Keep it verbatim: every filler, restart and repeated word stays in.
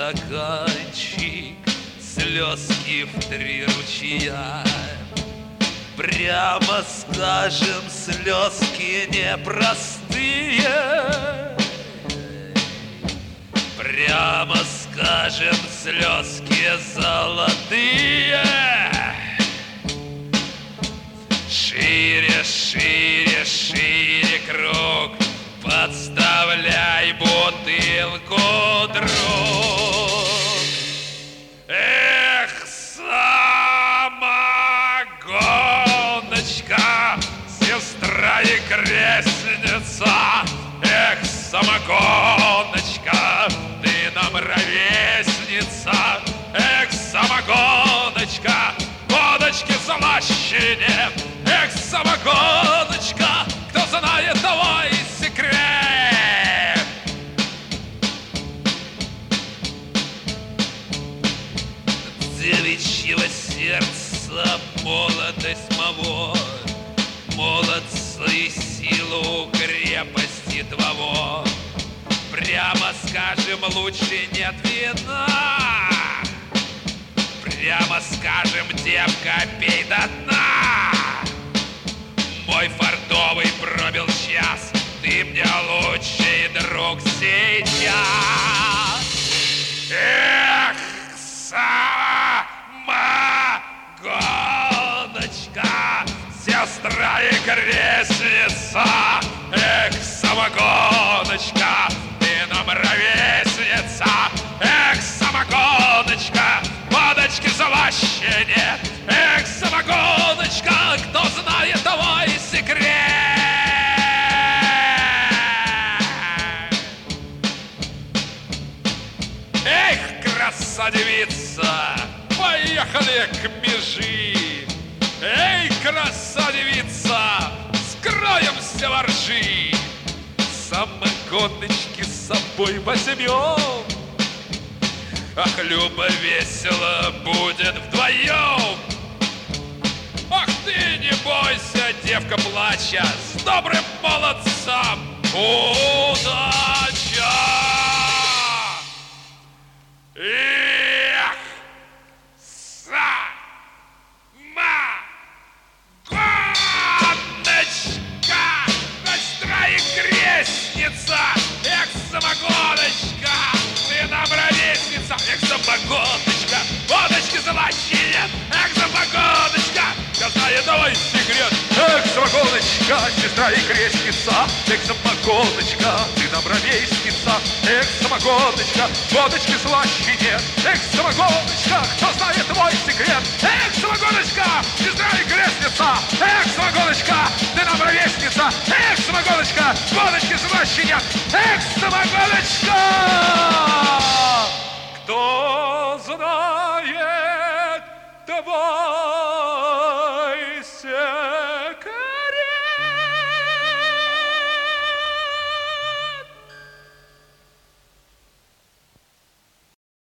стаканчик, слезки в три ручья. Прямо скажем, слезки непростые. Прямо скажем, слезки золотые. Шире, шире, шире круг, подставляй бутылку, друг. Эх, самогоночка, сестра и крестница. Эх, самогоночка, ты нам ровесница. Эх, самогоночка, водочки слаще. Эх, самогоночка, кто знает твой секрет? Девичьего сердца молодость моего, молодцы силу крепости твоего. Прямо скажем, лучше нет вина. Прямо скажем, девка, пей до дна. Мой фартовый пробил час, ты мне лучший друг сейчас. Эх, самогоночка, сестра и крестница. Эх, самогоночка, ты нам ровесница. Эх, самогоночка, водочки слаще нет. Эх, самогоночка, кто знает твой секрет? Эх, красавица, поехали к межи. Эй, красавица, скроемся во ржи. Самогоночки с собой возьмем. Ах, Люба, весело будет вдвоем. Ах ты, не бойся, девка плача, с добрым молодцом удача! Эх, самогоночка, сестра и крестница. Эх, самогоночка, ты нам ровесница. Эх, самогоночка, водочки слаще нет. Эх, самогоночка, я знаю твой секрет. Эх, самогоночка, сестра и крестница. Эх, самогоночка, ты нам ровесница. Эх, самогоночка, водочки слаще нет. Эх, самогоночка, кто знает твой секрет? Эх, самогоночка, сестра и крестница. Эх, самогоночка, ты нам ровесница. Эх, самогоночка, водочки слаще нет. Эх, самогоночка!